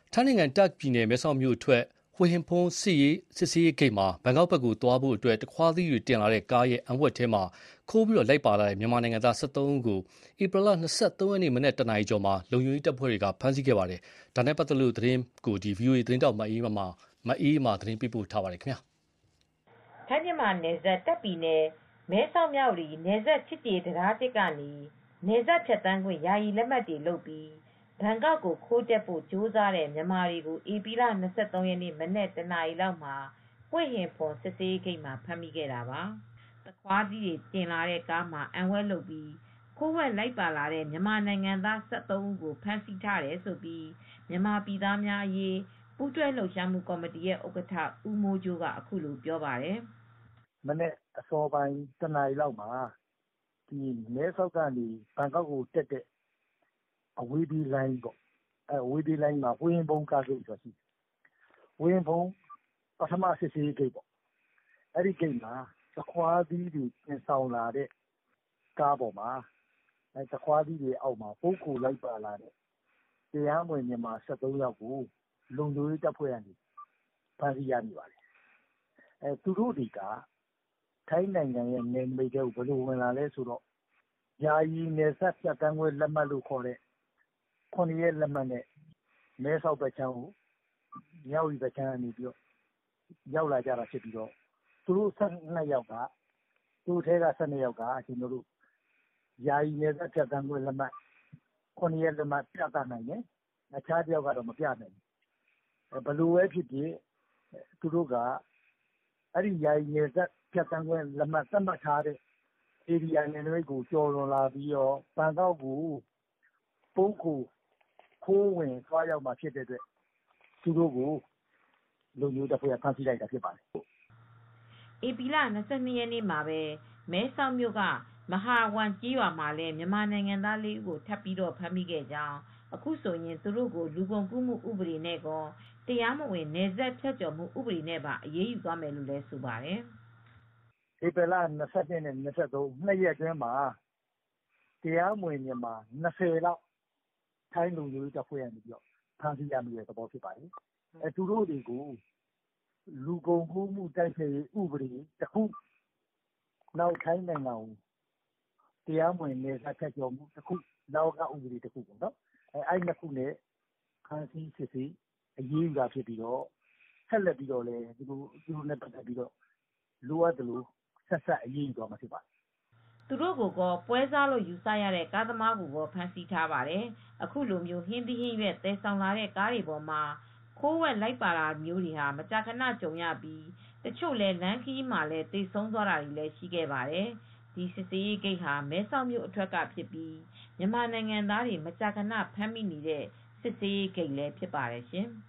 ထိုင်းနိုင်ငံတာ့ခ်ပြည်နယ်မဲဆောက်မြို့အထွက်ဟွေဟင်ဖွန်စစ်ဆေးရေးဂိတ်မှာဘန်ကောက်ဘက်ကိုသွားဖို့တခွားသီးတွေတင်လာတဲ့ကားရဲ့အံဝှက်ထဲမှာခိုးပြီးလိုက်ပါလာတဲ့မြန်မာနိုင်ငံသား13ဦးကိုဧပြီလ23ရက်နေ့မနက်တနာရီကျော်မှာလုံခြုံရေးတပ်ဖွဲ့တွေကဖမ်းဆီးခဲ့ပါတယ်။ဒါနဲ့ပတ်သက်လို့သတင်းကို VOA သတင်းတောက်မအေးမာသတင်းပေးပို့ထားပါတယ်။ထိုင်းမြန်မာနယ်စပ်တာ့ခ်ပြည်နယ်မဲဆောက်မြဝတီနယ်စပ်ချစ်ကြည်ရေးတံတား ကနေနယ်စပ်ဖြတ်သန်းခွင့်ယာယီလက်မှတ်တွေလုပ်ပြီးဘန်ကောက်ကိုခိုးတက်ဖို့ကြိုးစားတဲ့မြန်မာတွေကိုဧပြီလ23ရက်နေ့မနက်တနာရီလောက်မှာဟွေဟင်ဖွန်စစ်ဆေးရေးဂိတ်မှာဖမ်းမိခဲ့တာပါ။သခွားသီးတွေတင်လာတဲ့ကားမှာအံဝှက်လုပ်ပြီးခိုးဝှက်လိုက်ပါလာတဲ့မြန်မာနိုင်ငံသား13ဦးကိုဖမ်းဆီးထားတယ်လို့မြန်မာပြည်သားများအရေးပူးတွဲလှုပ်ရှားမှုကော်မတီရဲ့ဥက္ကဋ္ဌဦးမိုးကြိုးကအခုလိုပြောပါတယ်။ "မနက်အစောပိုင်းတနာရီလောက်မှာမဲဆောက်ကနေဘန်ကောက်ကိုတက်တဲ့အဝေးပြေးလိုင်းမှာဟွေဟင်ဖွန်ကားဂိတ်ဆိုတာရှိတယ်။ဟွေဟင်ဖွန်ပထမစစ်ဆေးရေးဂိတ်ပေါ့။အဲဒီဂိတ်မှာသခွားသီးတွေတင်ဆောင်လာတဲ့ကားပေါ်မှာသခွားသီးတွေအောက်မှာပုန်းခိုလိုက်ပါလာတဲ့တရားမဝင်မြန်မာ13ယောက်ကိုလုံခြုံရေးတပ်ဖွဲ့တွေကဖမ်းဆီးရမိပါတယ်။သူတို့တွေကထိုင်းနိုင်ငံရဲ့နယ်နမိတ်ထဲကိုဘယ်လိုဝင်လာလဲဆိုတော့ယာယီနယ်စပ်ဖြတ်သန်းခွင့်လက်မှတ်လို့ခေါ်တဲ့7ရက်လက်မှတ်နဲ့မဲဆောက်ဘက်ခြမ်းကိုမြဝတီဘက်ခြမ်းကနေရောက်လာကြတာဖြစ်ပြီးသူတို့12ယောက်ကယာယီနယ်စပ်ဖြတ်သန်းခွင့်လက်မှတ်7ရက်လက်မှတ်ပြသနိုင်တယ်။အခြားတယောက်ကတော့မပြနိုင်ဘူး။ဘယ်လိုပဲဖြစ်ဖြစ်သူတို့ကအဲဒီယာယီနယ်စပ်ဖြတ်သန်းခွင့်လက်မှတ်သတ်မှတ်ထားတဲ့ဧရိယာနယ်နမိတ်ကိုကျော်လွန်လာပြီးဘန်ကောက်ကိုပုန်းခိုခိုးဝင်သွားရောက်မှာဖြစ်တဲ့အတွက်သူတို့ကိုလုံခြုံရေးတပ်ဖွဲ့ကဖမ်းဆီးလိုက်တာဖြစ်ပါတယ်။ " ဧပြီလ22ရက်နေ့မှာပဲမဲဆောက်မြို့ကမဟာဝမ်ကျေးရွာမှာလည်းမြန်မာနိုင်ငံသား4ဦးကိုထပ်ပြီးဖမ်းမိခဲ့ကြောင်းအခုဆိုရင်သူတို့ကိုလူကုန်ကူးမှုဥပဒေနဲ့ကောတရားမဝင်နယ်စပ်ဖြတ်ကျော်မှုဥပဒေနဲ့ပါအရေးယူသွားမယ်လို့လည်းဆိုပါတယ်။ "ဧပြီလ22နဲ့23 2ရက်အတွင်းမှာတရားမဝင်မြန်မာ20လောက်ထိုင်းလုံခြုံရေးတပ်ဖွဲ့ကဖမ်းဆီးရမိတဲ့သဘောဖြစ်ပါတယ်။သူတို့တွေကိုလူကုန်ကူးမှုတိုက်ဖျက်ရေးဥပဒေတခုနောက်ထိုင်းနိုင်ငံကိုတရားမဝင်နယ်စပ်ဖြတ်ကျော်မှုတခုလဝကဥပဒေတခုပေါ့အဲဒီနှစ်ခုနဲ့ဖမ်းဆီးစစ်ဆေးအရေးယူတာဖြစ်ပြီးဆက်လက်ပြီးလည်းသူတို့နဲ့ပတ်သက်ပြီးလိုအပ်သလိုဆက်စပ်အရေးယူသွားမှာဖြစ်ပါတယ်။" သူတို့ကိုကောပွဲစားလို့ယူဆရတဲ့ကားသမားကိုကောဖမ်းဆီးထားပါတယ်။အခုလိုဟင်းသီးဟင်းရွက်သယ်ဆောင်လာတဲ့ကားတွေပေါ်မှာခိုးဝှက်လိုက်ပါတာမျိုးတွေမကြာခဏကြုံရပြီးတချို့လည်းလမ်းခရီးမှာလည်းသေဆုံးသွားတာတွေလည်းရှိခဲ့ပါတယ်။ဒီစစ်ဆေးရေးဂိတ်ဟာမဲဆောက်မြို့အထွက်ကဖြစ်ပြီးမြန်မာနိုင်ငံသားတွေမကြာခဏဖမ်းမိနေတဲ့စစ်ဆေးရေးဂိတ်လည်းဖြစ်ပါတယ်ရှင်။